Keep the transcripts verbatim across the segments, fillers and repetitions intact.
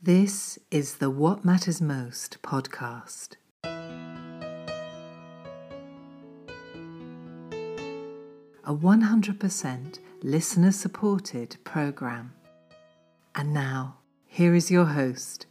This is the What Matters Most podcast. A one hundred percent listener-supported program. And now, here is your host,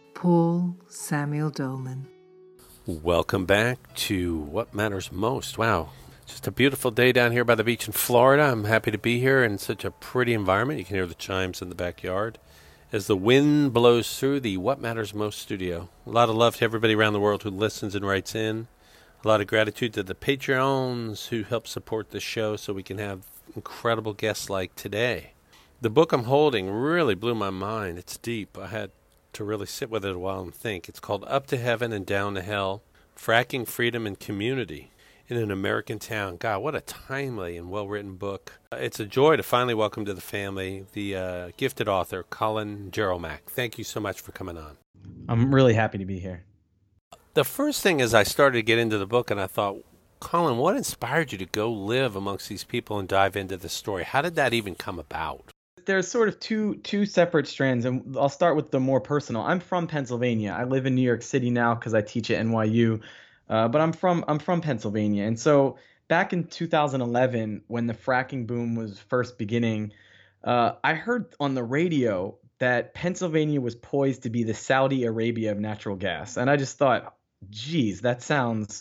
Paul Samuel Dolman. Welcome back to What Matters Most. Wow, just a beautiful day down here by the beach in Florida. I'm happy to be here in such a pretty environment. You can hear the chimes in the backyard as the wind blows through the What Matters Most studio. A lot of love to everybody around the world who listens and writes in. A lot of gratitude to the Patreons who help support the show so we can have incredible guests like today. The book I'm holding really blew my mind. It's deep. I had to really sit with it a while and think. It's called Up to Heaven and Down to Hell, Fracking Freedom and Community in an American Town. God, what a timely and well-written book. Uh, it's a joy to finally welcome to the family the uh, gifted author, Colin Jerolmack. Thank you so much for coming on. I'm really happy to be here. The first thing is I started to get into the book and I thought, Colin, what inspired you to go live amongst these people and dive into the story? How did that even come about? There's sort of two two separate strands, and I'll start with the more personal. I'm from Pennsylvania. I live in New York City now because I teach at N Y U, uh, but I'm from I'm from Pennsylvania. And so back in two thousand eleven, when the fracking boom was first beginning, uh, I heard on the radio that Pennsylvania was poised to be the Saudi Arabia of natural gas. And I just thought, geez, that sounds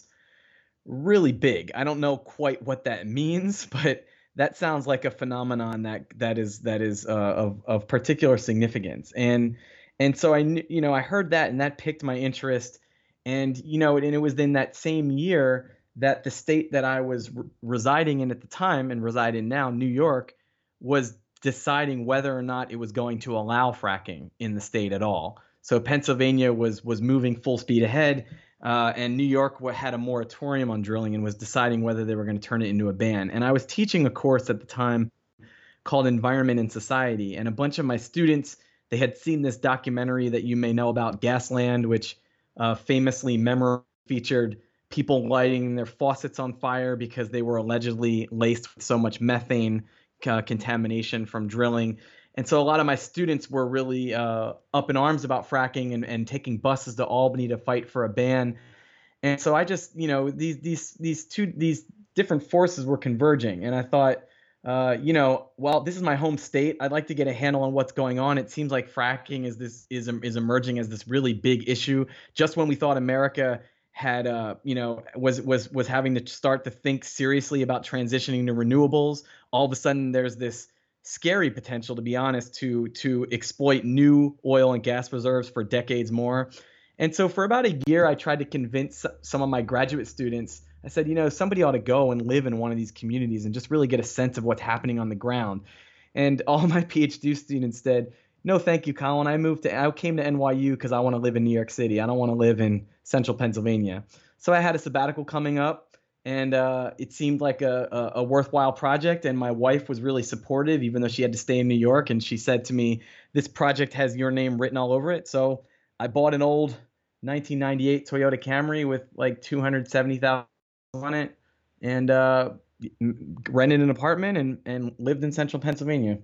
really big. I don't know quite what that means, but that sounds like a phenomenon that that is that is uh, of of particular significance. And and so I kn- you know I heard that, and that piqued my interest. And you know, and it was in that same year that the state that I was re- residing in at the time and reside in now, New York, was deciding whether or not it was going to allow fracking in the state at all. So Pennsylvania was was moving full speed ahead. Uh, and New York had a moratorium on drilling and was deciding whether they were going to turn it into a ban. And I was teaching a course at the time called Environment and Society. And a bunch of my students, they had seen this documentary that you may know about, Gasland, which uh, famously memorably featured people lighting their faucets on fire because they were allegedly laced with so much methane uh, contamination from drilling. And so a lot of my students were really uh, up in arms about fracking and, and taking buses to Albany to fight for a ban. And so I just, you know, these these these two these different forces were converging. And I thought, uh, you know, well, this is my home state. I'd like to get a handle on what's going on. It seems like fracking is this is is emerging as this really big issue. Just when we thought America had, uh, you know, was was was having to start to think seriously about transitioning to renewables, all of a sudden there's this scary potential, to be honest, to to exploit new oil and gas reserves for decades more. And so for about a year, I tried to convince some of my graduate students. I said, you know, somebody ought to go and live in one of these communities and just really get a sense of what's happening on the ground. And all my PhD students said, no, thank you, Colin. I moved to, I came to N Y U because I want to live in New York City. I don't want to live in central Pennsylvania. So I had a sabbatical coming up. And uh, it seemed like a, a, a worthwhile project. And my wife was really supportive, even though she had to stay in New York. And she said to me, this project has your name written all over it. So I bought an old nineteen ninety-eight Toyota Camry with like two hundred seventy thousand on it and uh, rented an apartment and, and lived in central Pennsylvania.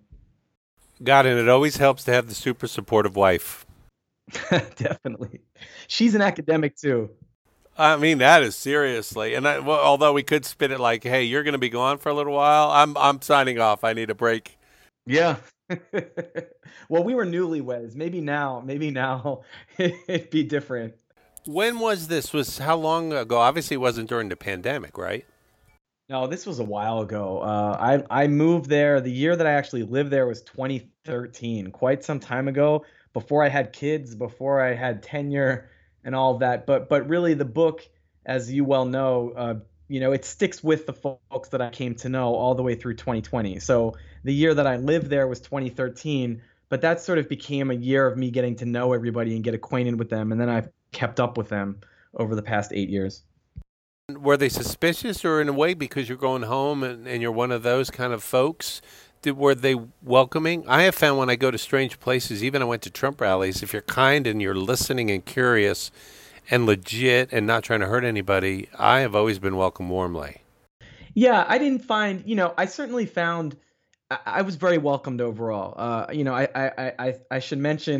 God, and it always helps to have the super supportive wife. Definitely. She's an academic too. I mean, that is seriously, and I, well, although we could spin it like, "Hey, you're going to be gone for a little while. I'm, I'm signing off. I need a break." Yeah. Well, we were newlyweds. Maybe now, maybe now it'd be different. When was this? Was how long ago? Obviously, it wasn't during the pandemic, right? No, this was a while ago. Uh, I I moved there. The year that I actually lived there was twenty thirteen, quite some time ago. Before I had kids, before I had tenure and all of that. But but really the book, as you well know, uh, you know, it sticks with the folks that I came to know all the way through twenty twenty. So the year that I lived there was twenty thirteen, but that sort of became a year of me getting to know everybody and get acquainted with them. And then I've kept up with them over the past eight years. Were they suspicious, or in a way, because you're going home and, and you're one of those kind of folks, did, were they welcoming? I have found when I go to strange places, even I went to Trump rallies, if you're kind and you're listening and curious and legit and not trying to hurt anybody, I have always been welcomed warmly. Yeah, I didn't find, you know, I certainly found I, I was very welcomed overall. Uh, you know, I, I, I, I should mention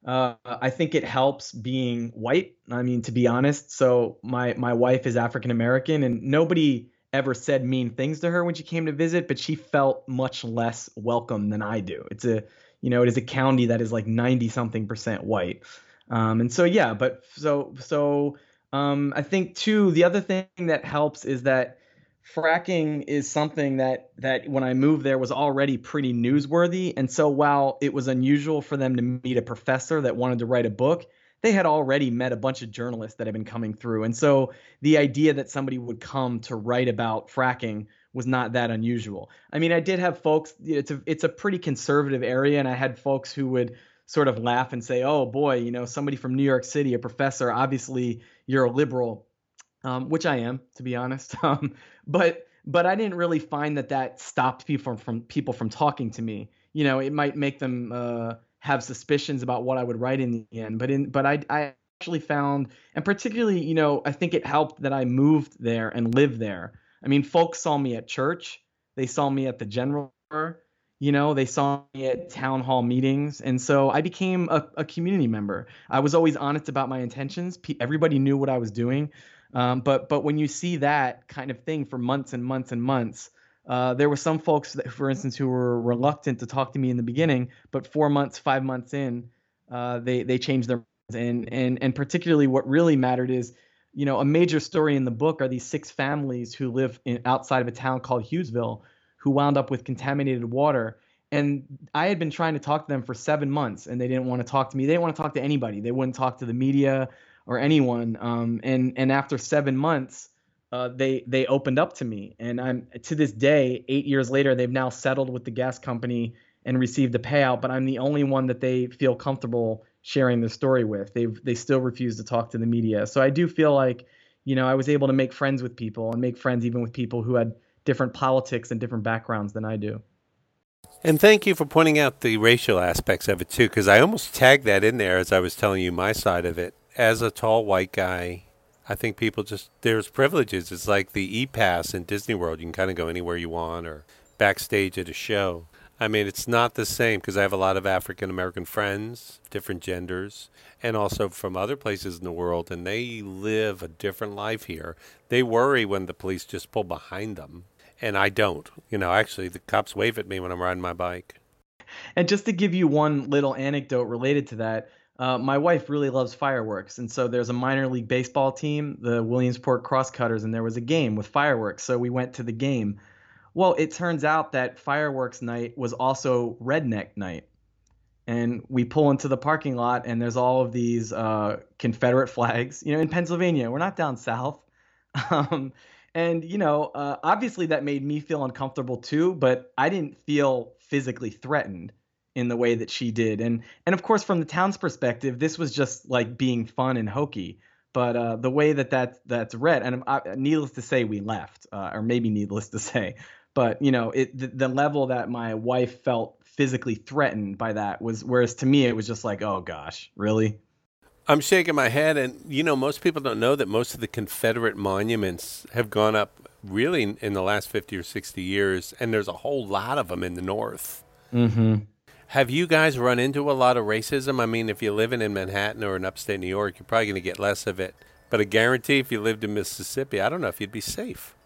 Uh, I think it helps being white. I mean, to be honest, so my my wife is African American, and nobody ever said mean things to her when she came to visit, but she felt much less welcome than I do. It's a, you know, it is a county that is like ninety something percent white. Um, and so yeah, but so so um, I think too, the other thing that helps is that fracking is something that that when I moved there was already pretty newsworthy. And so while it was unusual for them to meet a professor that wanted to write a book, they had already met a bunch of journalists that had been coming through. And so the idea that somebody would come to write about fracking was not that unusual. I mean, I did have folks, it's a it's a pretty conservative area, and I had folks who would sort of laugh and say, "Oh boy, you know, somebody from New York City, a professor, obviously you're a liberal." Um, which I am, to be honest. Um, but but I didn't really find that that stopped people from, from people from talking to me. You know, it might make them uh, have suspicions about what I would write in the end. But in but I I actually found, and particularly, you know, I think it helped that I moved there and lived there. I mean, folks saw me at church, they saw me at the general store, you know, they saw me at town hall meetings, and so I became a, a community member. I was always honest about my intentions. Pe- everybody knew what I was doing. Um, but but when you see that kind of thing for months and months and months, uh, there were some folks that, for instance, who were reluctant to talk to me in the beginning, but four months, five months in, uh, they they changed their minds. And and and particularly, what really mattered is, you know, a major story in the book are these six families who live in, outside of a town called Hughesville, who wound up with contaminated water. And I had been trying to talk to them for seven months, and they didn't want to talk to me. They didn't want to talk to anybody. They wouldn't talk to the media or anyone. Um, and and after seven months, uh, they they opened up to me, and I'm to this day, eight years later, they've now settled with the gas company and received a payout. But I'm the only one that they feel comfortable sharing the story with. They they still refuse to talk to the media. So I do feel like, you know, I was able to make friends with people and make friends even with people who had different politics and different backgrounds than I do. And thank you for pointing out the racial aspects of it too, because I almost tagged that in there as I was telling you my side of it. As a tall white guy, I think people just, there's privileges. It's like the E-Pass in Disney World. You can kind of go anywhere you want or backstage at a show. I mean, it's not the same because I have a lot of African American friends, different genders, and also from other places in the world, and they live a different life here. They worry when the police just pull behind them, and I don't. You know, actually, the cops wave at me when I'm riding my bike. And just to give you one little anecdote related to that, uh, my wife really loves fireworks. And so there's a minor league baseball team, the Williamsport Crosscutters, and there was a game with fireworks. So we went to the game. Well, it turns out that fireworks night was also redneck night. And we pull into the parking lot, and there's all of these uh, Confederate flags. You know, in Pennsylvania, we're not down south. Um, and, you know, uh, obviously that made me feel uncomfortable too, but I didn't feel physically threatened in the way that she did. And and of course, from the town's perspective, this was just like being fun and hokey. But uh, the way that, that that's read, and uh, needless to say, we left, uh, or maybe needless to say, but you know, it the, the level that my wife felt physically threatened by that was, whereas to me, it was just like, oh gosh, really? I'm shaking my head, and you know, most people don't know that most of the Confederate monuments have gone up really in, in the last fifty or sixty years, and there's a whole lot of them in the North. Mm-hmm. Have you guys run into a lot of racism? I mean, if you're living in Manhattan or in upstate New York, you're probably going to get less of it. But I guarantee if you lived in Mississippi, I don't know if you'd be safe.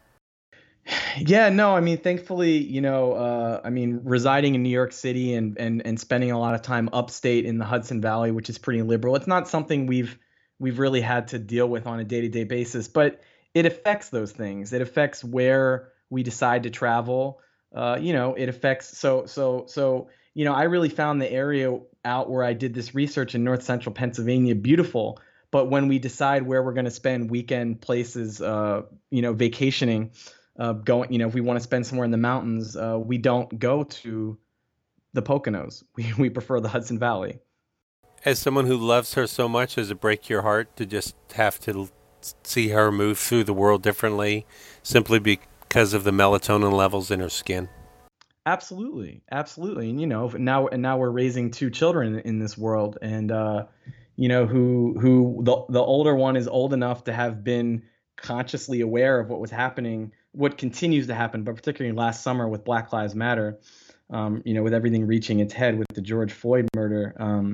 Yeah, no, I mean, thankfully, you know, uh, I mean, residing in New York City and, and and spending a lot of time upstate in the Hudson Valley, which is pretty liberal, it's not something we've we've really had to deal with on a day-to-day basis, but it affects those things. It affects where we decide to travel. Uh, you know, it affects so so so. You know, I really found the area out where I did this research in north central Pennsylvania beautiful. But when we decide where we're going to spend weekend places, uh, you know, vacationing. Uh, going, you know, if we want to spend somewhere in the mountains, uh, we don't go to the Poconos. We we prefer the Hudson Valley. As someone who loves her so much, does it break your heart to just have to l- see her move through the world differently simply because of the melatonin levels in her skin? Absolutely, absolutely. And you know, now and now we're raising two children in this world, and uh, you know, who who the the older one is old enough to have been consciously aware of what was happening, what continues to happen, but particularly last summer with Black Lives Matter, um, you know, with everything reaching its head with the George Floyd murder. Um,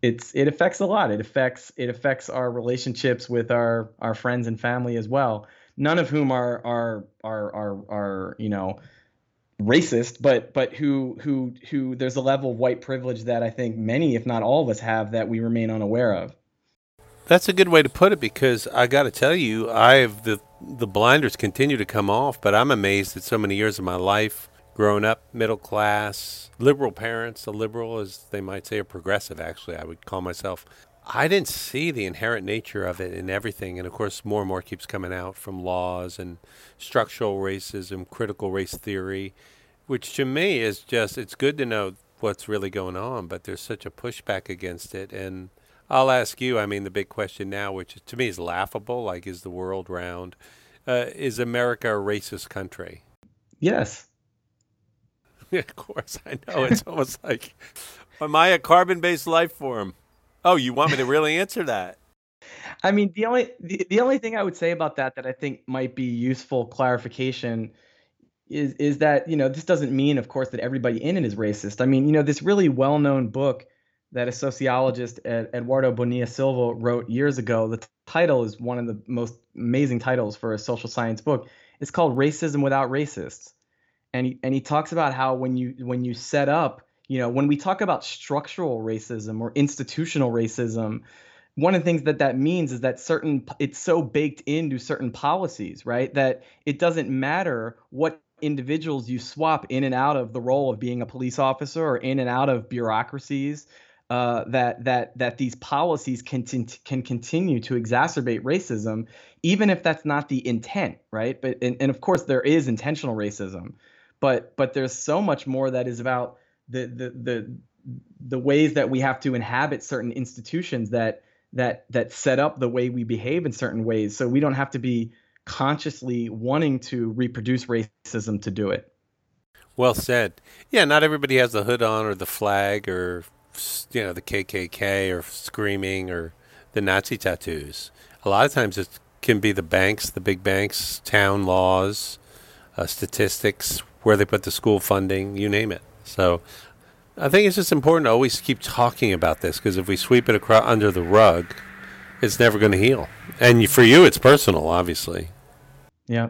it's it affects a lot. It affects it affects our relationships with our our friends and family as well. None of whom are are are are are you know racist, but but who who who there's a level of white privilege that I think many, if not all of us, have that we remain unaware of. That's a good way to put it, because I got to tell you, I've the the blinders continue to come off, but I'm amazed that so many years of my life, growing up middle class, liberal parents, a liberal as they might say, a progressive actually, I would call myself. I didn't see the inherent nature of it in everything, and of course, more and more keeps coming out from laws and structural racism, critical race theory, which to me is just, it's good to know what's really going on, but there's such a pushback against it. And I'll ask you, I mean, the big question now, which to me is laughable, like, is the world round? Uh, is America a racist country? Yes. Of course, I know. It's almost like, am I a carbon-based life form? Oh, you want me to really answer that? I mean, the only the, the only thing I would say about that that I think might be useful clarification is is that, you know, this doesn't mean, of course, that everybody in it is racist. I mean, you know, this really well-known book that a sociologist, Ed, Eduardo Bonilla Silva, wrote years ago. The t- title is one of the most amazing titles for a social science book. It's called Racism Without Racists. And he, and he talks about how when you when you set up, you know, when we talk about structural racism or institutional racism, one of the things that that means is that certain it's so baked into certain policies, right, that it doesn't matter what individuals you swap in and out of the role of being a police officer or in and out of bureaucracies, uh, that that that these policies can can continue to exacerbate racism, even if that's not the intent, right? But and, and of course there is intentional racism, but but there's so much more that is about the the the the ways that we have to inhabit certain institutions that that that set up the way we behave in certain ways, so we don't have to be consciously wanting to reproduce racism to do it. Well said. Yeah, not everybody has the hood on or the flag or, you know, the K K K or screaming or the Nazi tattoos. A lot of times it can be the banks, the big banks, town laws, uh, statistics, where they put the school funding, you name it. So I think it's just important to always keep talking about this, because if we sweep it across under the rug, it's never going to heal. And for you, it's personal, obviously. Yeah.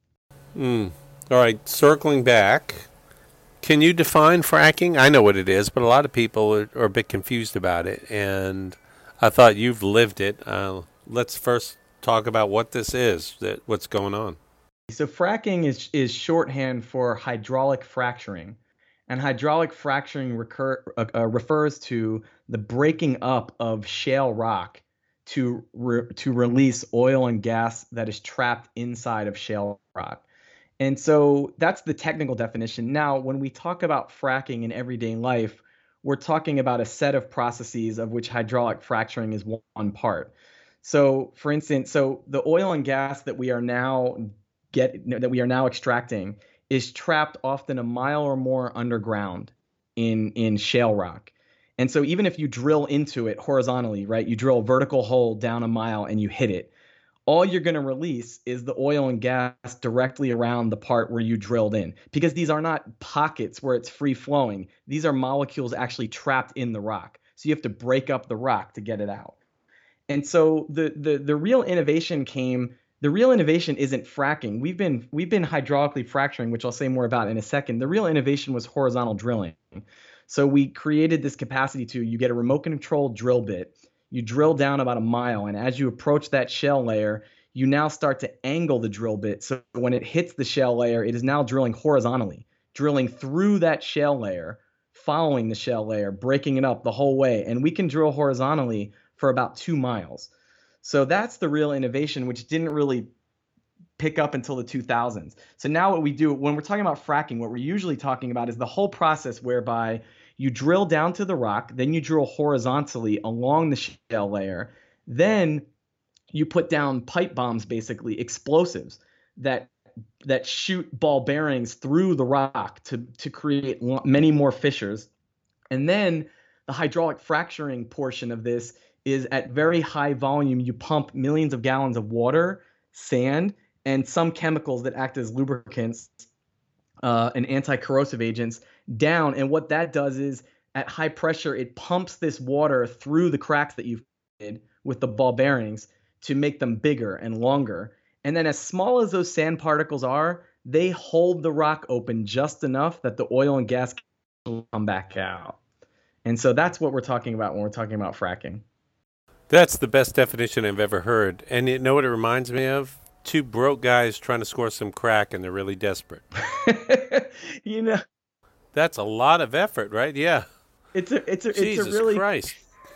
Mm. All right, circling back, can you define fracking? I know what it is, but a lot of people are, are a bit confused about it, and I thought you've lived it. Uh, let's first talk about what this is, that what's going on. So fracking is is shorthand for hydraulic fracturing. And hydraulic fracturing recur, uh, uh, refers to the breaking up of shale rock to re, to release oil and gas that is trapped inside of shale rock. And so that's the technical definition. Now, when we talk about fracking in everyday life, we're talking about a set of processes of which hydraulic fracturing is one part. So, for instance, so the oil and gas that we are now get that we are now extracting is trapped often a mile or more underground in in shale rock. And so even if you drill into it horizontally, right, you drill a vertical hole down a mile and you hit it, all you're going to release is the oil and gas directly around the part where you drilled in, because these are not pockets where it's free flowing. These are molecules actually trapped in the rock. So you have to break up the rock to get it out. And so the the the real innovation came The real innovation isn't fracking. We've been we've been hydraulically fracturing, which I'll say more about in a second. The real innovation was horizontal drilling. So we created this capacity to, you get a remote controlled drill bit, you drill down about a mile, and as you approach that shale layer, you now start to angle the drill bit. So when it hits the shale layer, it is now drilling horizontally, drilling through that shale layer, following the shale layer, breaking it up the whole way. And we can drill horizontally for about two miles. So that's the real innovation, which didn't really pick up until the two thousands. So now what we do when we're talking about fracking, what we're usually talking about is the whole process whereby you drill down to the rock, then you drill horizontally along the shale layer, then you put down pipe bombs, basically explosives that that shoot ball bearings through the rock to to create many more fissures. And then the hydraulic fracturing portion of this is at very high volume. You pump millions of gallons of water, sand, and some chemicals that act as lubricants uh, and anti-corrosive agents down. And what that does is at high pressure, it pumps this water through the cracks that you've made with the ball bearings to make them bigger and longer. And then as small as those sand particles are, they hold the rock open just enough that the oil and gas can come back out. And so that's what we're talking about when we're talking about fracking. That's the best definition I've ever heard. And you know what it reminds me of? Two broke guys trying to score some crack and they're really desperate. You know, that's a lot of effort, right? Yeah. It's a it's a Jesus it's a really Christ.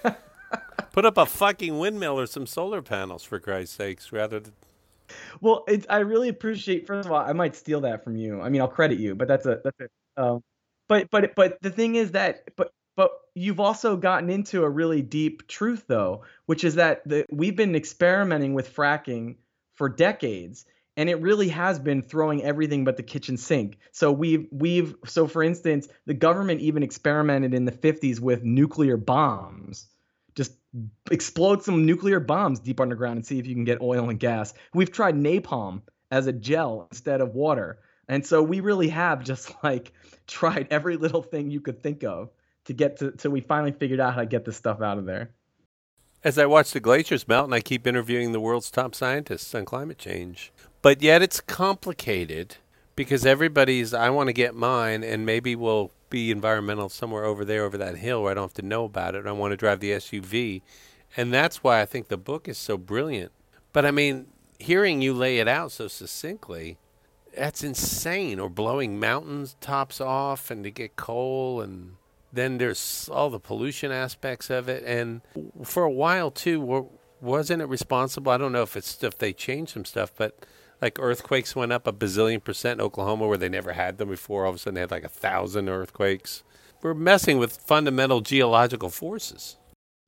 Put up a fucking windmill or some solar panels, for Christ's sakes, rather than. Well, it's I really appreciate. First of all, I might steal that from you. I mean, I'll credit you, but that's a that's it. Um, but but but the thing is that but but you've also gotten into a really deep truth though, which is that the we've been experimenting with fracking for decades, and it really has been throwing everything but the kitchen sink. So we've we've so for instance, the government even experimented in the fifties with nuclear bombs. Just explode some nuclear bombs deep underground and see if you can get oil and gas. We've tried napalm as a gel instead of water. And so we really have just like tried every little thing you could think of to get to, till we finally figured out how to get this stuff out of there. As I watch the glaciers melt and I keep interviewing the world's top scientists on climate change. But yet it's complicated because everybody's, I want to get mine, and maybe we'll be environmental somewhere over there, over that hill where I don't have to know about it. I want to drive the S U V. And that's why I think the book is so brilliant. But I mean, hearing you lay it out so succinctly, that's insane. Or blowing mountains tops off and to get coal, and then there's all the pollution aspects of it. And for a while too, wasn't it responsible? I don't know if it's if they changed some stuff, but like earthquakes went up a bazillion percent in Oklahoma where they never had them before. All of a sudden they had like a thousand earthquakes. We're messing with fundamental geological forces.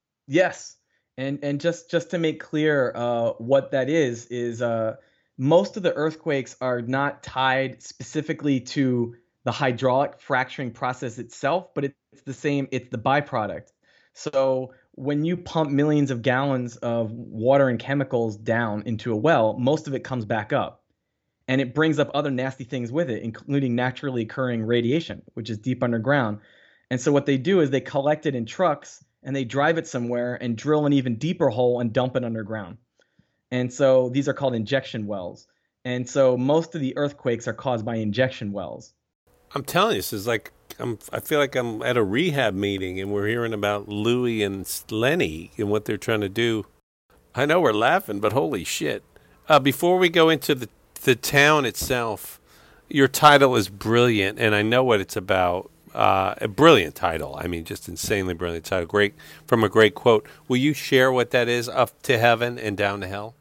Yes. And and just, just to make clear uh, what that is, is uh, most of the earthquakes are not tied specifically to the hydraulic fracturing process itself, but it's the same, it's the byproduct. So when you pump millions of gallons of water and chemicals down into a well, most of it comes back up. And it brings up other nasty things with it, including naturally occurring radiation, which is deep underground. And so what they do is they collect it in trucks and they drive it somewhere and drill an even deeper hole and dump it underground. And so these are called injection wells. And so most of the earthquakes are caused by injection wells. I'm telling you, this is like, I'm, I feel like I'm at a rehab meeting and we're hearing about Louis and Lenny and what they're trying to do. I know we're laughing, but holy shit. Uh, before we go into the, the town itself, your title is brilliant, and I know what it's about. Uh, a brilliant title. I mean, just insanely brilliant title. Great, from a great quote. Will you share what that is, Up to Heaven and Down to Hell?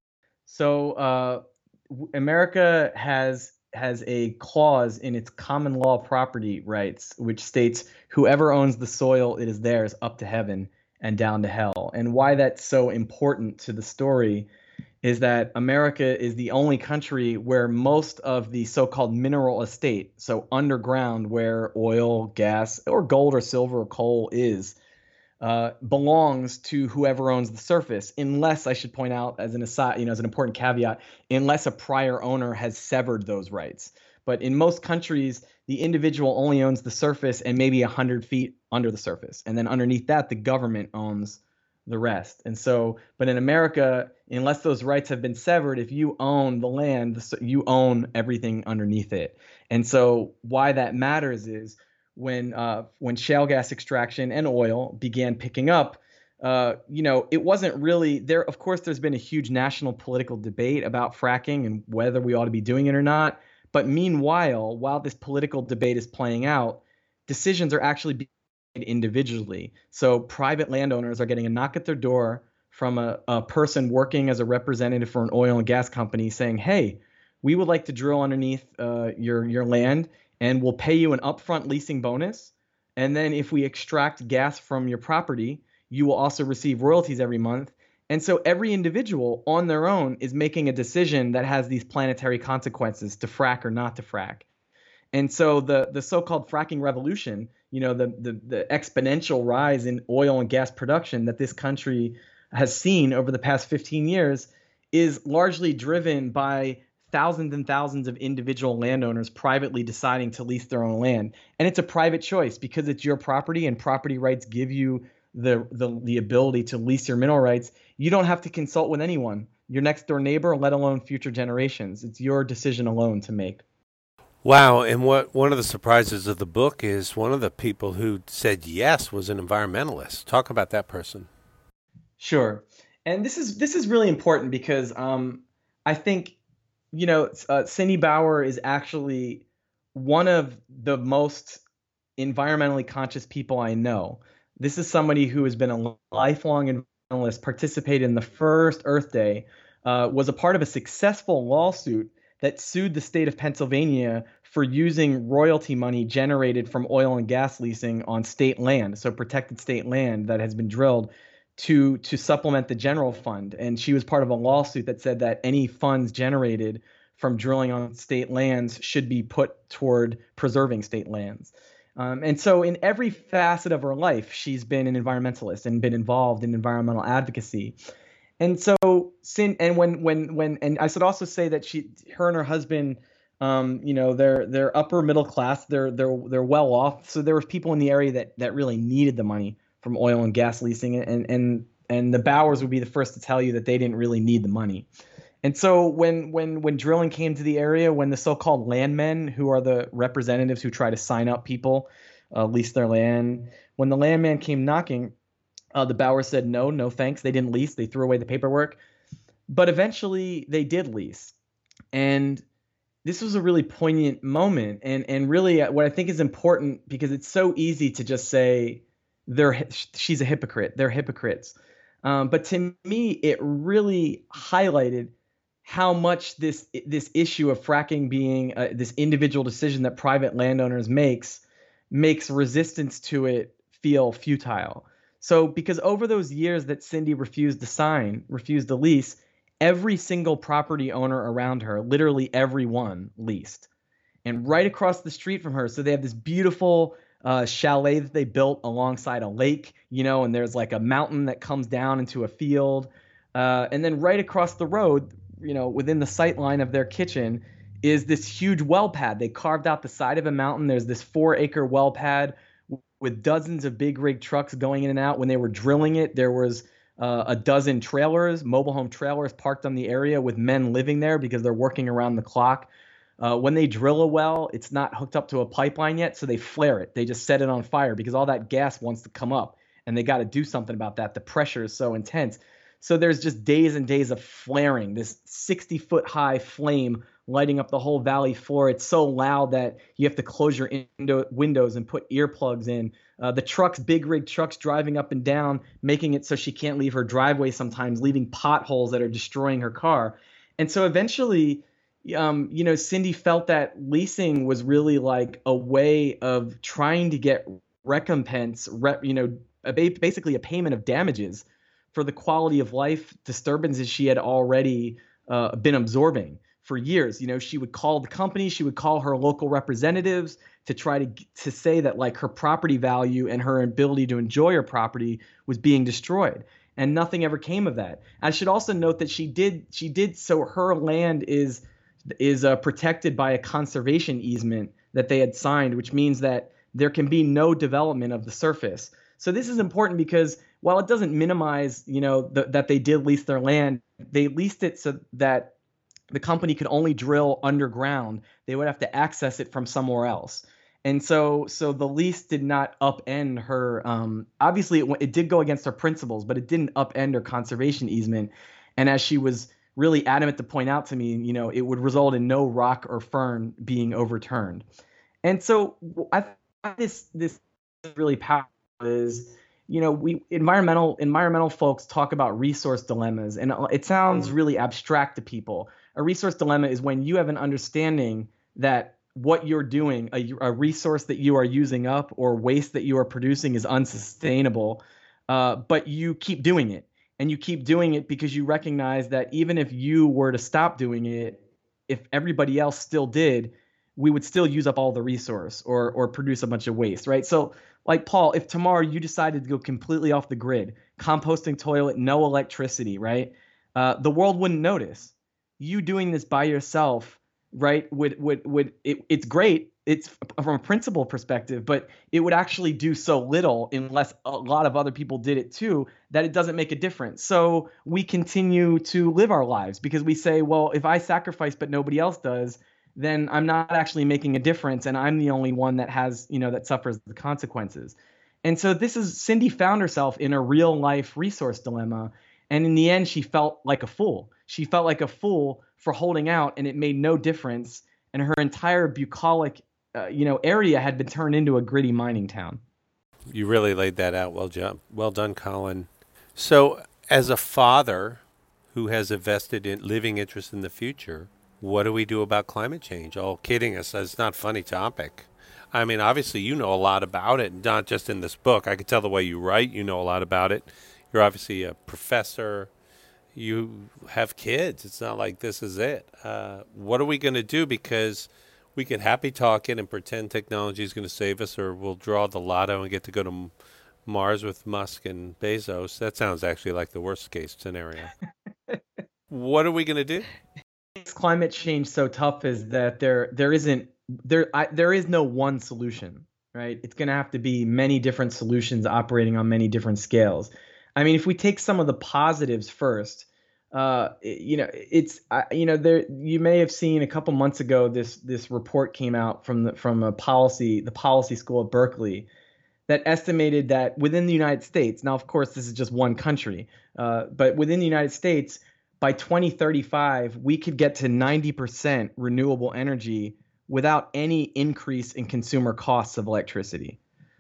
So uh, America has has a clause in its common law property rights, which states whoever owns the soil, it is theirs up to heaven and down to hell. And why that's so important to the story is that America is the only country where most of the so-called mineral estate, so underground where oil, gas, or gold or silver or coal is, uh, belongs to whoever owns the surface, unless, I should point out as an aside, you know, as an important caveat, unless a prior owner has severed those rights. But in most countries, the individual only owns the surface and maybe one hundred feet under the surface. And then underneath that, the government owns the rest. And so, but in America, unless those rights have been severed, if you own the land, you own everything underneath it. And so why that matters is when uh, when shale gas extraction and oil began picking up, uh, you know, it wasn't really there. Of course, there's been a huge national political debate about fracking and whether we ought to be doing it or not. But meanwhile, while this political debate is playing out, decisions are actually being made individually. So private landowners are getting a knock at their door from a, a person working as a representative for an oil and gas company saying, hey, we would like to drill underneath uh, your, your land, and we'll pay you an upfront leasing bonus. And then if we extract gas from your property, you will also receive royalties every month. And so every individual on their own is making a decision that has these planetary consequences to frack or not to frack. And so the the so-called fracking revolution, you know, the, the the exponential rise in oil and gas production that this country has seen over the past fifteen years is largely driven by thousands and thousands of individual landowners privately deciding to lease their own land. And it's a private choice because it's your property and property rights give you the, the, the ability to lease your mineral rights. You don't have to consult with anyone, your next door neighbor, let alone future generations. It's your decision alone to make. Wow. And what one of the surprises of the book is one of the people who said yes was an environmentalist. Talk about that person. Sure. And this is this is really important because um, I think, you know, uh, Cindy Bauer is actually one of the most environmentally conscious people I know. This is somebody who has been a lifelong environmentalist, participated in the first Earth Day, uh, was a part of a successful lawsuit that sued the state of Pennsylvania for using royalty money generated from oil and gas leasing on state land, so protected state land that has been drilled, to to supplement the general fund. And she was part of a lawsuit that said that any funds generated from drilling on state lands should be put toward preserving state lands. Um, and so in every facet of her life, she's been an environmentalist and been involved in environmental advocacy. And so, sin and when when when and I should also say that she, her and her husband, um, you know, they're they're upper middle class. They're they're they're well off. So there were people in the area that that really needed the money from oil and gas leasing, and and and the Bauers would be the first to tell you that they didn't really need the money. And so when when when drilling came to the area, when the so-called landmen, who are the representatives who try to sign up people, uh, lease their land, when the landman came knocking, uh, the Bauers said no, no thanks. They didn't lease. They threw away the paperwork. But eventually they did lease. And this was a really poignant moment. And and really what I think is important, because it's so easy to just say they're she's a hypocrite. They're hypocrites. Um, but to me, it really highlighted how much this this issue of fracking being uh, this individual decision that private landowners makes makes resistance to it feel futile. So because over those years that Cindy refused to sign, refused to lease, every single property owner around her, literally everyone, leased. And right across the street from her, so they have this beautiful uh, chalet that they built alongside a lake, you know, and there's like a mountain that comes down into a field. Uh, and then right across the road, you know, within the sight line of their kitchen is this huge well pad. They carved out the side of a mountain. There's this four acre well pad with dozens of big rig trucks going in and out. When they were drilling it, there was uh, a dozen trailers, mobile home trailers parked on the area with men living there because they're working around the clock. Uh, when they drill a well, it's not hooked up to a pipeline yet, so they flare it. They just set it on fire because all that gas wants to come up, and they got to do something about that. The pressure is so intense. So there's just days and days of flaring, this sixty foot high flame lighting up the whole valley floor. It's so loud that you have to close your indo- windows and put earplugs in. Uh, the trucks, big rig trucks driving up and down, making it so she can't leave her driveway sometimes, leaving potholes that are destroying her car. And so eventually, um, you know, Cindy felt that leasing was really like a way of trying to get recompense, rep, you know, a, basically a payment of damages for the quality of life disturbances she had already uh, been absorbing for years. You know, she would call the company, she would call her local representatives to try to to say that like her property value and her ability to enjoy her property was being destroyed, and nothing ever came of that. I should also note that she did she did so her land is is uh, protected by a conservation easement that they had signed, which means that there can be no development of the surface. So this is important because while it doesn't minimize, you know, the, that they did lease their land, they leased it so that the company could only drill underground. They would have to access it from somewhere else. And so so the lease did not upend her. Um, obviously, it, it did go against her principles, but it didn't upend her conservation easement. And as she was really adamant to point out to me, you know, it would result in no rock or fern being overturned. And so I think this this is really powerful is, you know, we environmental environmental folks talk about resource dilemmas, and it sounds really abstract to people. A resource dilemma is when you have an understanding that what you're doing, a, a resource that you are using up or waste that you are producing is unsustainable, uh, but you keep doing it. And you keep doing it because you recognize that even if you were to stop doing it, if everybody else still did, we would still use up all the resource or or produce a bunch of waste, right? So like, Paul, if tomorrow you decided to go completely off the grid, composting toilet, no electricity, right? Uh, the world wouldn't notice. you doing this by yourself, right, would would would it, it's great. It's from a principle perspective, but it would actually do so little unless a lot of other people did it too, that it doesn't make a difference. So we continue to live our lives because we say, well, if I sacrifice but nobody else does, then I'm not actually making a difference, and I'm the only one that has, you know, that suffers the consequences. And so this is Cindy found herself in a real life resource dilemma, and in the end, she felt like a fool. She felt like a fool for holding out, and it made no difference. And her entire bucolic Uh, you know, area had been turned into a gritty mining town. You really laid that out. Well done, well done, Colin. So, as a father who has a vested in living interest in the future, what do we do about climate change? All kidding us, it's not a funny topic. I mean, obviously, you know a lot about it, not just in this book. I could tell the way you write, you know a lot about it. You're obviously a professor. You have kids. It's not like this is it. Uh, what are we going to do? Because we can happy talk it and pretend technology is going to save us, or we'll draw the lotto and get to go to Mars with Musk and Bezos. That sounds actually like the worst case scenario. What are we going to do? Climate change so tough is that there there isn't there I, there is no one solution, right? It's going to have to be many different solutions operating on many different scales. I mean, if we take some of the positives first, Uh, you know, it's uh, you know there you may have seen a couple months ago this this report came out from the from a policy the policy school at Berkeley that estimated that within the United States, now of course this is just one country, uh, but within the United States by twenty thirty-five we could get to ninety percent renewable energy without any increase in consumer costs of electricity.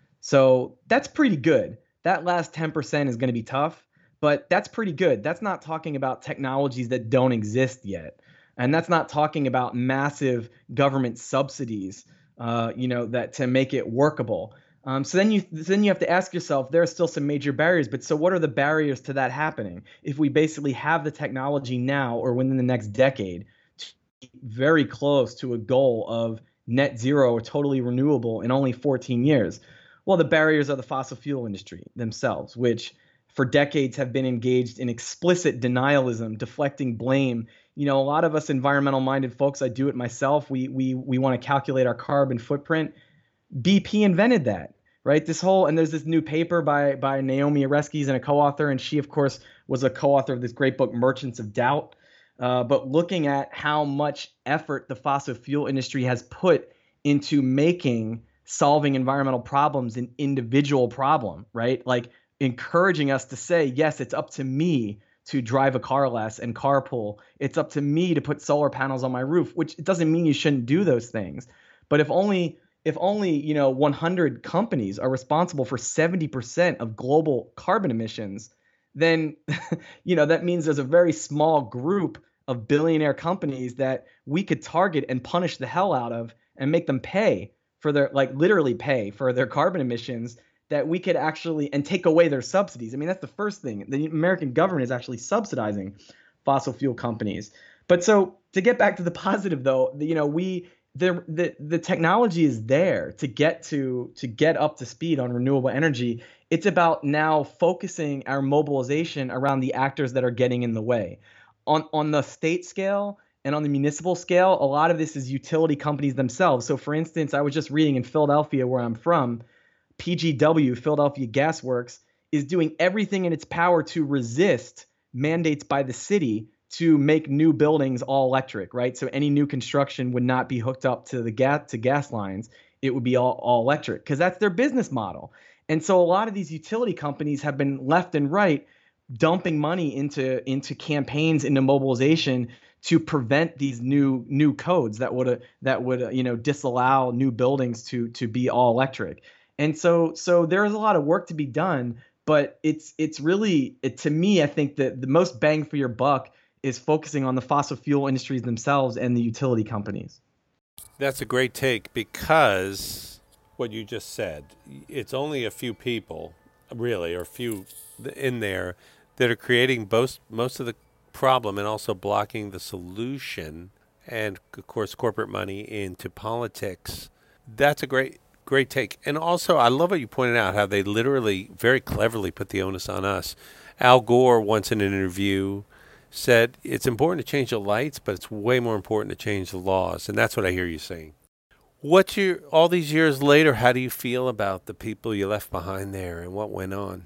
So that's pretty good. That last ten percent is going to be tough. But that's pretty good. That's not talking about technologies that don't exist yet. And that's not talking about massive government subsidies, uh, you know, that to make it workable. Um, so then you then you have to ask yourself, there are still some major barriers. But so what are the barriers to that happening? If we basically have the technology now or within the next decade to be very close to a goal of net zero or totally renewable in only fourteen years, well, the barriers are the fossil fuel industry themselves, which for decades have been engaged in explicit denialism, deflecting blame. You know, a lot of us environmental-minded folks, I do it myself, we we we want to calculate our carbon footprint. B P invented that, right? This whole, and there's this new paper by by Naomi Oreskes and a co-author, and she, of course, was a co-author of this great book, Merchants of Doubt. Uh, but looking at how much effort the fossil fuel industry has put into making solving environmental problems an individual problem, right? Like, encouraging us to say, yes, it's up to me to drive a car less and carpool. It's up to me to put solar panels on my roof, which it doesn't mean you shouldn't do those things. But if only if only, you know, one hundred companies are responsible for seventy percent of global carbon emissions, then, you know, that means there's a very small group of billionaire companies that we could target and punish the hell out of and make them pay for their, like literally pay for their carbon emissions, that we could actually, and take away their subsidies. I mean, that's the first thing. The American government is actually subsidizing fossil fuel companies. But so to get back to the positive, though, you know, we the the the technology is there to get to to get up to speed on renewable energy. It's about now focusing our mobilization around the actors that are getting in the way. On on the state scale and on the municipal scale, a lot of this is utility companies themselves. So, for instance, I was just reading in Philadelphia, where I'm from, P G W, Philadelphia Gas Works, is doing everything in its power to resist mandates by the city to make new buildings all electric, right? So any new construction would not be hooked up to the gas to gas lines. It would be all, all electric, because that's their business model. And so a lot of these utility companies have been left and right dumping money into into campaigns, into mobilization to prevent these new new codes that would that would you know disallow new buildings to to be all electric. And so so there is a lot of work to be done, but it's it's really it, to me, I think that the most bang for your buck is focusing on the fossil fuel industries themselves and the utility companies. That's a great take, because what you just said, it's only a few people, really, or a few in there that are creating both, most of the problem and also blocking the solution, and, of course, corporate money into politics. That's a great great take. And also, I love what you pointed out, how they literally very cleverly put the onus on us. Al Gore once in an interview said it's important to change the lights, but it's way more important to change the laws. And that's what I hear you saying. What's your, all these years later, how do you feel about the people you left behind there and what went on?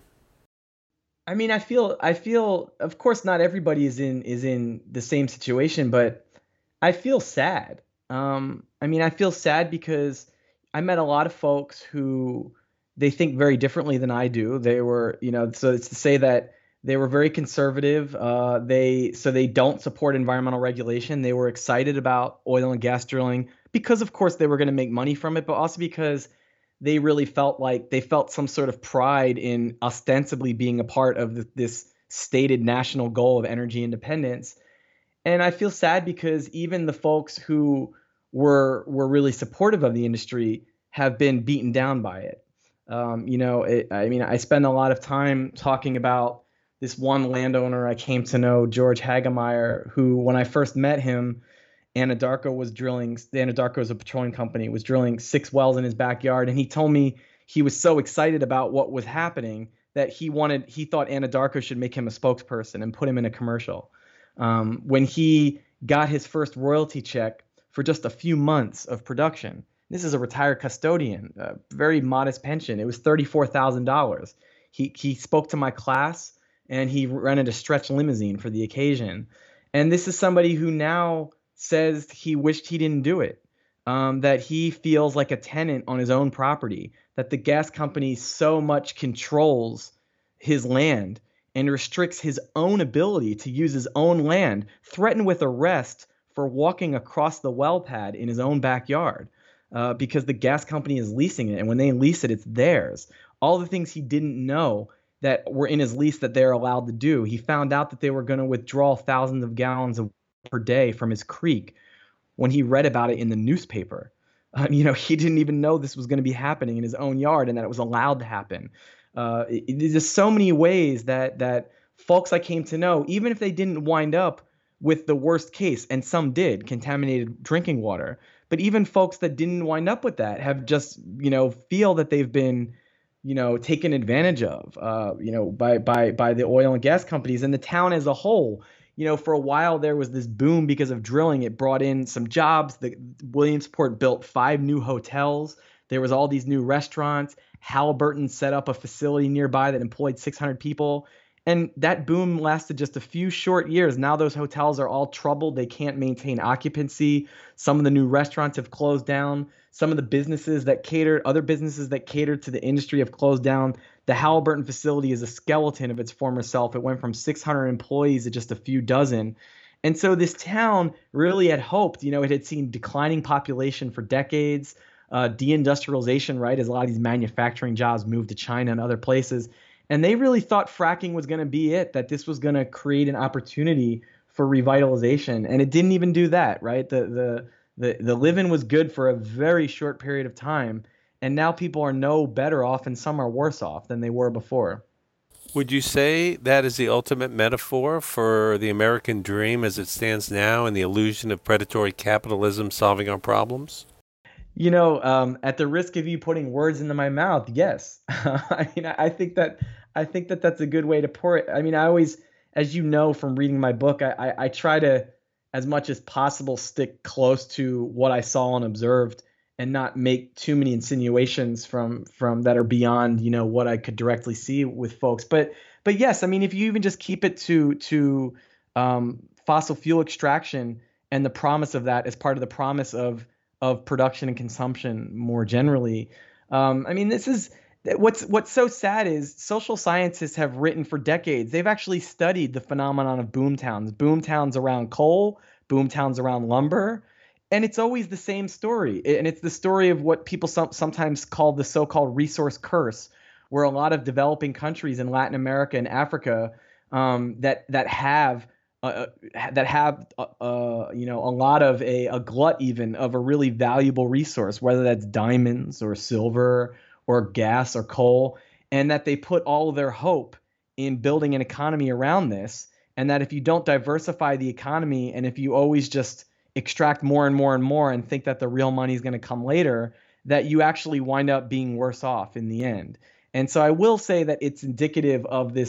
I mean, I feel I feel of course not everybody is in is in the same situation, but I feel sad. Um, I mean, I feel sad because I met a lot of folks who they think very differently than I do. They were, you know, so it's to say that they were very conservative. Uh, they so they don't support environmental regulation. They were excited about oil and gas drilling because, of course, they were going to make money from it, but also because they really felt like they felt some sort of pride in ostensibly being a part of the, this stated national goal of energy independence. And I feel sad because even the folks who were were really supportive of the industry have been beaten down by it. Um, you know, it, I mean, I spend a lot of time talking about this one landowner I came to know, George Hagemeyer, who, when I first met him, Anadarko was drilling. The Anadarko is a petroleum company, was drilling six wells in his backyard, and he told me he was so excited about what was happening that he wanted, he thought Anadarko should make him a spokesperson and put him in a commercial. Um, when he got his first royalty check for just a few months of production, this is a retired custodian, a very modest pension. It was thirty-four thousand dollars. He he spoke to my class, and he rented a stretch limousine for the occasion. And this is somebody who now says he wished he didn't do it, um, that he feels like a tenant on his own property, that the gas company so much controls his land and restricts his own ability to use his own land, threatened with arrest for walking across the well pad in his own backyard uh, because the gas company is leasing it. And when they lease it, it's theirs. All the things he didn't know that were in his lease that they're allowed to do. He found out that they were going to withdraw thousands of gallons of per day from his creek when he read about it in the newspaper. Um, you know, he didn't even know this was going to be happening in his own yard and that it was allowed to happen. Uh, it, it, there's so many ways that that folks I came to know, even if they didn't wind up with the worst case, and some did, contaminated drinking water, but even folks that didn't wind up with that have just, you know, feel that they've been, you know, taken advantage of, uh, you know, by by by the oil and gas companies and the town as a whole. You know, for a while there was this boom because of drilling. It brought in some jobs. The Williamsport built five new hotels. There was all these new restaurants. Halliburton set up a facility nearby that employed six hundred people. And that boom lasted just a few short years. Now those hotels are all troubled. They can't maintain occupancy. Some of the new restaurants have closed down. Some of the businesses that cater, other businesses that cater to the industry have closed down. The Halliburton facility is a skeleton of its former self. It went from six hundred employees to just a few dozen. And so this town really had hoped, you know, it had seen declining population for decades, uh, deindustrialization, right, as a lot of these manufacturing jobs moved to China and other places. And they really thought fracking was going to be it, that this was going to create an opportunity for revitalization. And it didn't even do that, right? The the the the living was good for a very short period of time. And now people are no better off and some are worse off than they were before. Would you say that is the ultimate metaphor for the American dream as it stands now and the illusion of predatory capitalism solving our problems? You know, um, at the risk of you putting words into my mouth, yes. I mean, I think that I think that that's a good way to pour it. I mean, I always, as you know from reading my book, I, I, I try to, as much as possible, stick close to what I saw and observed, and not make too many insinuations from from that are beyond, you know, what I could directly see with folks. But but yes, I mean, if you even just keep it to to um, fossil fuel extraction and the promise of that as part of the promise of of production and consumption more generally, um, I mean, this is what's what's so sad is social scientists have written for decades. They've actually studied the phenomenon of boom towns, boom towns around coal, boom towns around lumber. And it's always the same story. And it's the story of what people some, sometimes call the so-called resource curse, where a lot of developing countries in Latin America and Africa um, that that have uh, that have uh, uh, you know a lot of a, a glut even of a really valuable resource, whether that's diamonds or silver or gas or coal, and that they put all of their hope in building an economy around this. And that if you don't diversify the economy, and if you always just extract more and more and more and think that the real money is going to come later, that you actually wind up being worse off in the end. And so I will say that it's indicative of this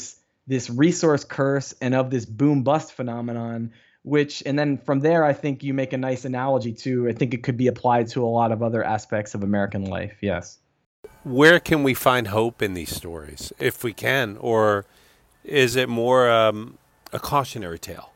this resource curse and of this boom bust phenomenon, which, and then from there, I think you make a nice analogy to, I think it could be applied to a lot of other aspects of American life. Yes. Where can we find hope in these stories, if we can, or is it more um, a cautionary tale?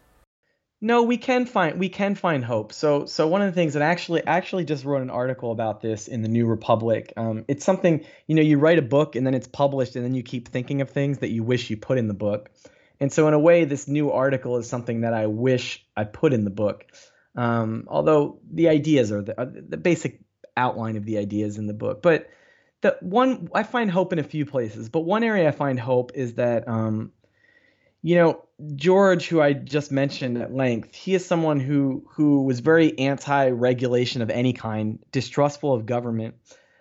No, we can find we can find hope. So so one of the things that actually actually just wrote an article about this in the New Republic. Um, it's something, you know, you write a book and then it's published and then you keep thinking of things that you wish you put in the book. And so in a way, this new article is something that I wish I put in the book. Um, although the ideas are the, are the basic outline of the ideas in the book. But the one I find hope in a few places. But one area I find hope is that um, you know, George, who I just mentioned at length, he is someone who who was very anti-regulation of any kind, distrustful of government.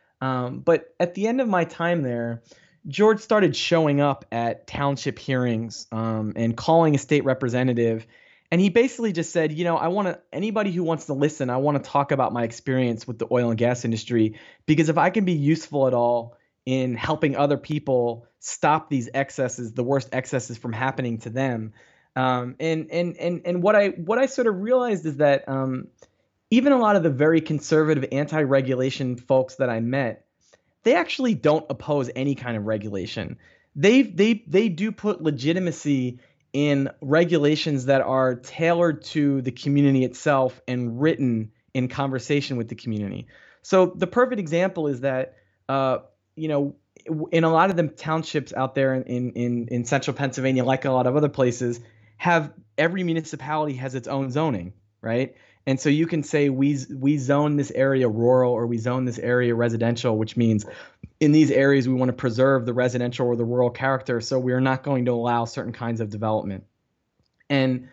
Um, but at the end of my time there, George started showing up at township hearings um, and calling a state representative. And he basically just said, you know, I want to anybody who wants to listen, I want to talk about my experience with the oil and gas industry, because if I can be useful at all in helping other people stop these excesses, the worst excesses from happening to them. Um, and and and and what I what I sort of realized is that um, even a lot of the very conservative anti-regulation folks that I met, they actually don't oppose any kind of regulation. They they they do put legitimacy in regulations that are tailored to the community itself and written in conversation with the community. So the perfect example is that uh, you know, in a lot of the townships out there in, in, in central Pennsylvania, like a lot of other places, have every municipality has its own zoning, right? And so you can say we we zone this area rural or we zone this area residential, which means in these areas we want to preserve the residential or the rural character, so we're not going to allow certain kinds of development. And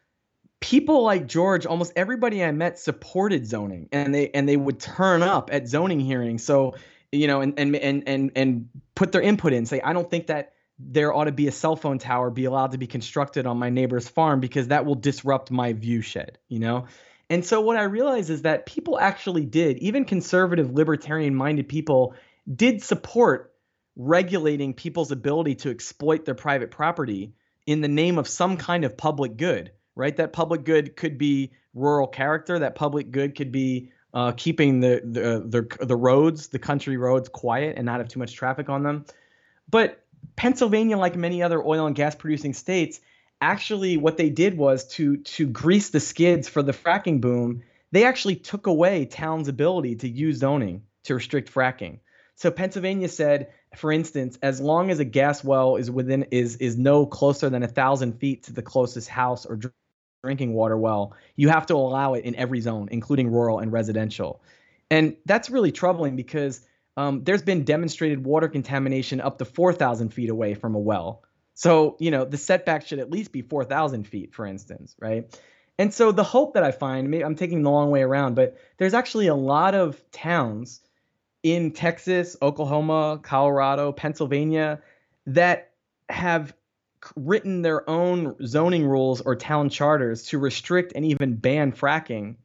people like George, almost everybody I met supported zoning, and they and they would turn up at zoning hearings. So you know, and, and, and, and, and put their input in, say, I don't think that there ought to be a cell phone tower be allowed to be constructed on my neighbor's farm because that will disrupt my view shed, you know? And so what I realized is that people actually did, even conservative, libertarian-minded people did support regulating people's ability to exploit their private property in the name of some kind of public good, right? That public good could be rural character. That public good could be Uh, keeping the, the the the roads, the country roads, quiet and not have too much traffic on them. But Pennsylvania, like many other oil and gas producing states, actually what they did was to to grease the skids for the fracking boom. They actually took away towns' ability to use zoning to restrict fracking. So Pennsylvania said, for instance, as long as a gas well is within is is no closer than a thousand feet to the closest house or drinking water well, you have to allow it in every zone, including rural and residential. And that's really troubling because um, there's been demonstrated water contamination up to four thousand feet away from a well. So, you know, the setback should at least be four thousand feet, for instance, right? And so the hope that I find, maybe I'm taking the long way around, but there's actually a lot of towns in Texas, Oklahoma, Colorado, Pennsylvania that have written their own zoning rules or town charters to restrict and even ban fracking,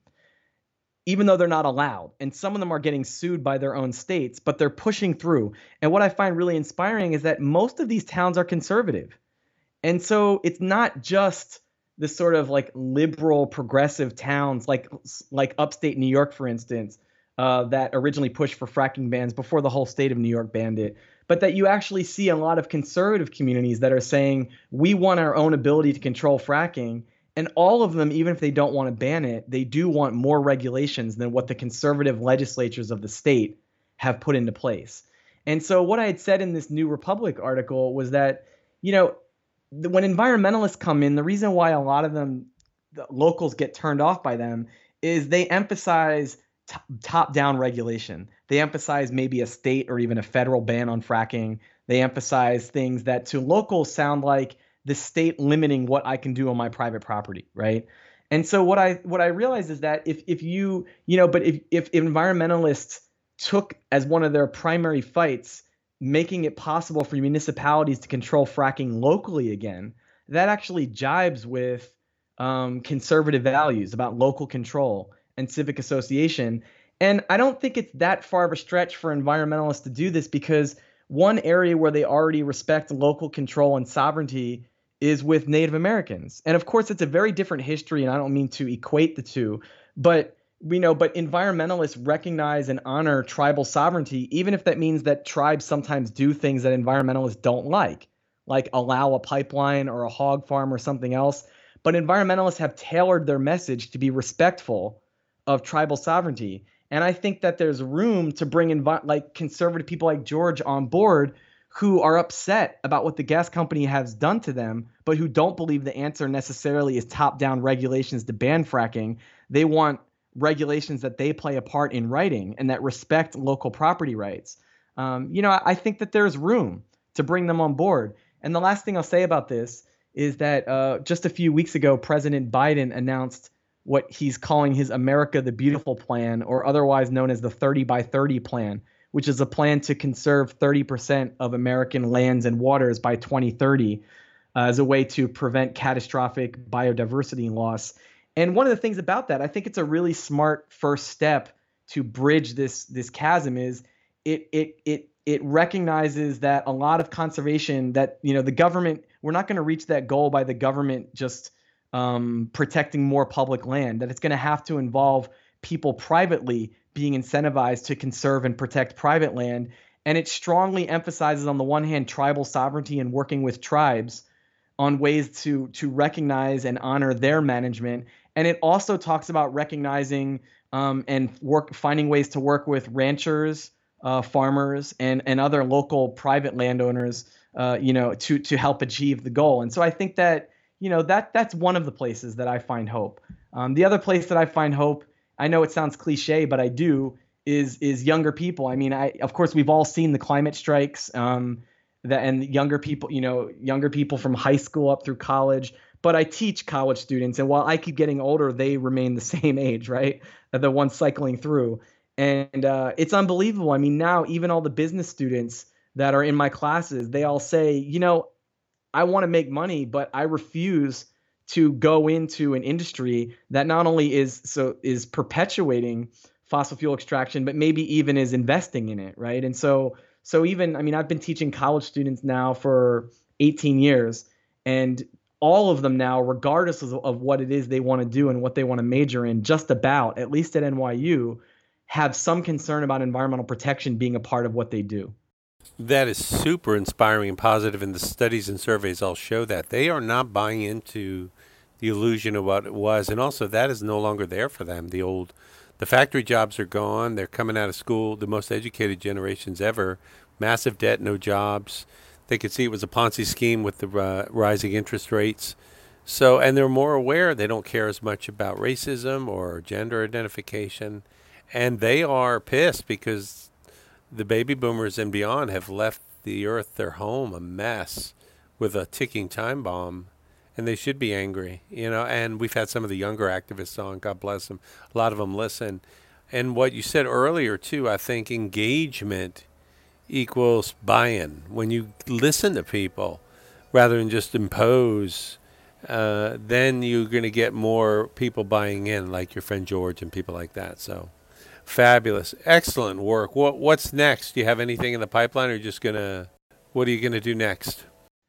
even though they're not allowed. And some of them are getting sued by their own states, but they're pushing through. And what I find really inspiring is that most of these towns are conservative. And so it's not just the sort of like liberal progressive towns like like upstate New York, for instance, uh, that originally pushed for fracking bans before the whole state of New York banned it, but that you actually see a lot of conservative communities that are saying we want our own ability to control fracking. And all of them, even if they don't want to ban it, they do want more regulations than what the conservative legislatures of the state have put into place. And so what I had said in this New Republic article was that, you know, when environmentalists come in, the reason why a lot of them, the locals get turned off by them is they emphasize t- top-down regulation. They emphasize maybe a state or even a federal ban on fracking. They emphasize things that to locals sound like the state limiting what I can do on my private property, right? And so what I what I realize is that if if you, you know, but if if environmentalists took as one of their primary fights making it possible for municipalities to control fracking locally again, that actually jibes with um, conservative values about local control and civic association. And I don't think it's that far of a stretch for environmentalists to do this, because one area where they already respect local control and sovereignty is with Native Americans. And of course, it's a very different history, and I don't mean to equate the two, but we know, but environmentalists recognize and honor tribal sovereignty, even if that means that tribes sometimes do things that environmentalists don't like, like allow a pipeline or a hog farm or something else. But environmentalists have tailored their message to be respectful of tribal sovereignty. And I think that there's room to bring envi- like conservative people like George on board who are upset about what the gas company has done to them, but who don't believe the answer necessarily is top-down regulations to ban fracking. They want regulations that they play a part in writing and that respect local property rights. Um, you know, I, I think that there's room to bring them on board. And the last thing I'll say about this is that uh, just a few weeks ago, President Biden announced what he's calling his America the Beautiful plan, or otherwise known as the thirty by thirty plan, which is a plan to conserve thirty percent of American lands and waters by twenty thirty uh, as a way to prevent catastrophic biodiversity loss. And one of the things about that, I think it's a really smart first step to bridge this this chasm, is it it it it recognizes that a lot of conservation, that, you know, the government, we're not going to reach that goal by the government just um, protecting more public land, that it's going to have to involve people privately being incentivized to conserve and protect private land. And it strongly emphasizes, on the one hand, tribal sovereignty and working with tribes on ways to to recognize and honor their management. And it also talks about recognizing um, and work finding ways to work with ranchers, uh, farmers, and and other local private landowners, uh, you know, to to help achieve the goal. And so I think that, you know, that that's one of the places that I find hope. Um, the other place that I find hope, I know it sounds cliche, but I do, is is younger people. I mean, I of course we've all seen the climate strikes, um, that and younger people, you know, younger people from high school up through college. But I teach college students, and while I keep getting older, they remain the same age, right? The ones cycling through, and uh, it's unbelievable. I mean, now even all the business students that are in my classes, they all say, you know, I want to make money, but I refuse to go into an industry that not only is so is perpetuating fossil fuel extraction, but maybe even is investing in it, right? And so, so even, I mean, I've been teaching college students now for eighteen years, and all of them now, regardless of, of what it is they want to do and what they want to major in, just about, at least at N Y U, have some concern about environmental protection being a part of what they do. That is super inspiring and positive, and the studies and surveys all show that. They are not buying into the illusion of what it was, and also that is no longer there for them. The old, the factory jobs are gone. They're coming out of school, the most educated generations ever, massive debt, no jobs. They could see it was a Ponzi scheme with the uh, rising interest rates. So, and they're more aware. They don't care as much about racism or gender identification, and they are pissed because the baby boomers and beyond have left the earth, their home, a mess with a ticking time bomb, and they should be angry, you know. And we've had some of the younger activists on, God bless them. A lot of them listen. And what you said earlier, too, I think engagement equals buy-in. When you listen to people rather than just impose, uh, then you're going to get more people buying in, like your friend George and people like that. So fabulous. Excellent work. What What's next? Do you have anything in the pipeline, or are you just going to, what are you going to do next?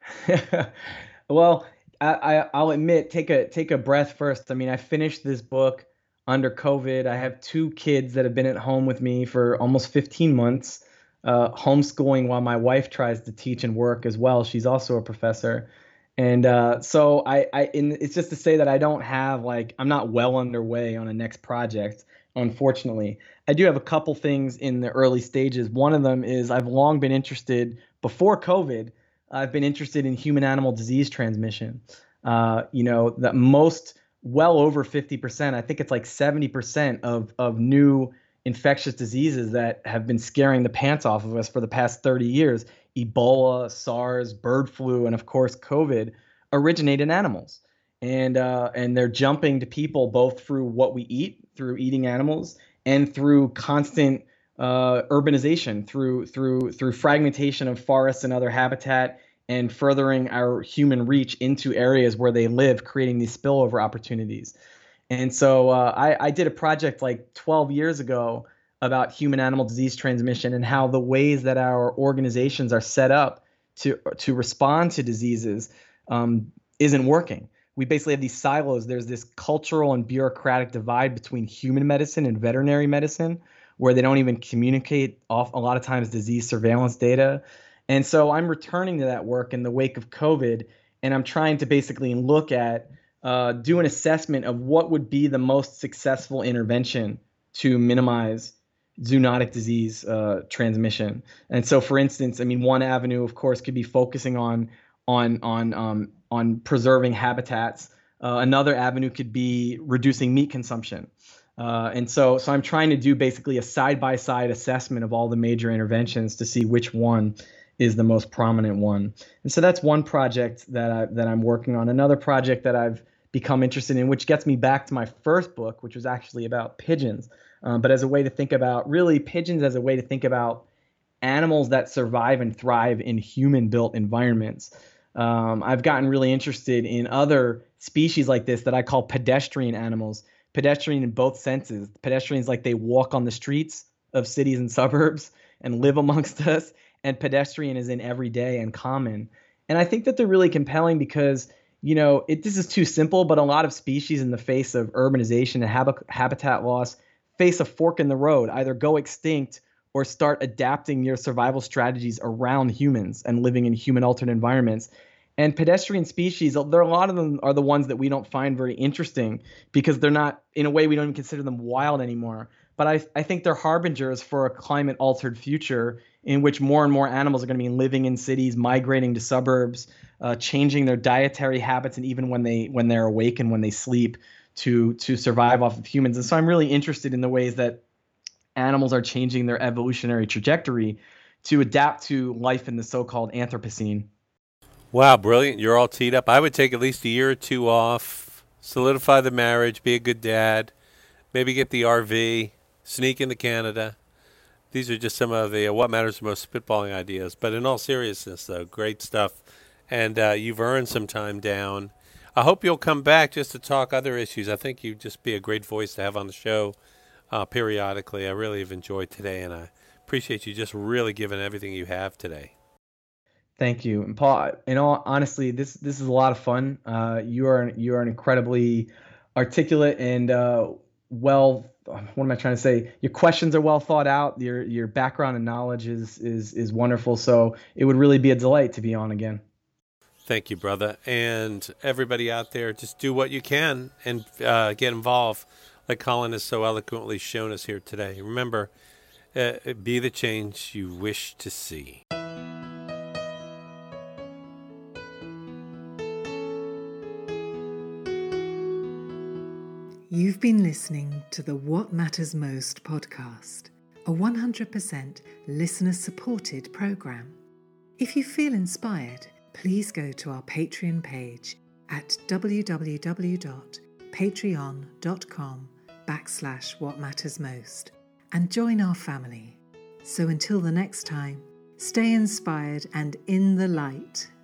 Well, I, I, I'll admit, take a take a breath first. I mean, I finished this book under COVID. I have two kids that have been at home with me for almost fifteen months, uh, homeschooling while my wife tries to teach and work as well. She's also a professor. And uh, so I, I in, it's just to say that I don't have, like, I'm not well underway on a next project, unfortunately. I do have a couple things in the early stages. One of them is I've long been interested, before COVID, I've been interested in human animal disease transmission. Uh, you know, that most, well over fifty percent, I think it's like seventy percent of, of new infectious diseases that have been scaring the pants off of us for the past thirty years, Ebola, SARS, bird flu, and of course COVID, originate in animals. And uh, and they're jumping to people both through what we eat, through eating animals, and through constant uh, urbanization, through through through fragmentation of forests and other habitat, and furthering our human reach into areas where they live, creating these spillover opportunities. And so uh, I, I did a project like twelve years ago about human animal disease transmission and how the ways that our organizations are set up to to respond to diseases um, isn't working. We basically have these silos. There's this cultural and bureaucratic divide between human medicine and veterinary medicine, where they don't even communicate off a lot of times disease surveillance data. And so I'm returning to that work in the wake of COVID, and I'm trying to basically look at, uh, do an assessment of what would be the most successful intervention to minimize zoonotic disease uh, transmission. And so, for instance, I mean, one avenue, of course, could be focusing on on on um, on preserving habitats. Uh, another avenue could be reducing meat consumption. Uh, and so, so I'm trying to do basically a side-by-side assessment of all the major interventions to see which one is the most prominent one. And so that's one project that I, that I'm working on. Another project that I've become interested in, which gets me back to my first book, which was actually about pigeons, um, but as a way to think about really pigeons as a way to think about animals that survive and thrive in human-built environments. Um, I've gotten really interested in other species like this that I call pedestrian animals. Pedestrian in both senses. Pedestrians like they walk on the streets of cities and suburbs and live amongst us, and pedestrian is in everyday and common. And I think that they're really compelling because, you know, it, this is too simple, but a lot of species in the face of urbanization and hab- habitat loss face a fork in the road, either go extinct or start adapting your survival strategies around humans and living in human-altered environments. And pedestrian species, there are a lot of them are the ones that we don't find very interesting because they're not, in a way, we don't even consider them wild anymore. But I, I think they're harbingers for a climate-altered future in which more and more animals are going to be living in cities, migrating to suburbs, uh, changing their dietary habits, and even when they when they're awake and when they sleep to to survive off of humans. And so I'm really interested in the ways that animals are changing their evolutionary trajectory to adapt to life in the so-called Anthropocene. Wow, brilliant. You're all teed up. I would take at least a year or two off, solidify the marriage, be a good dad, maybe get the R V, sneak into Canada. These are just some of the uh, What Matters Most spitballing ideas. But in all seriousness, though, great stuff. And uh, you've earned some time down. I hope you'll come back just to talk other issues. I think you'd just be a great voice to have on the show uh, periodically. I really have enjoyed today, and I appreciate you just really giving everything you have today. Thank you. And Paul, in all honestly, this this is a lot of fun. Uh, you are you are an incredibly articulate and uh, well, what am I trying to say? Your questions are well thought out. Your your background and knowledge is is is wonderful. So it would really be a delight to be on again. Thank you, brother. And everybody out there, just do what you can and uh, get involved, like Colin has so eloquently shown us here today. Remember, uh, be the change you wish to see. You've been listening to the What Matters Most podcast, a one hundred percent listener-supported program. If you feel inspired, please go to our Patreon page at www.patreon.com backslash What Matters Most and join our family. So until the next time, stay inspired and in the light.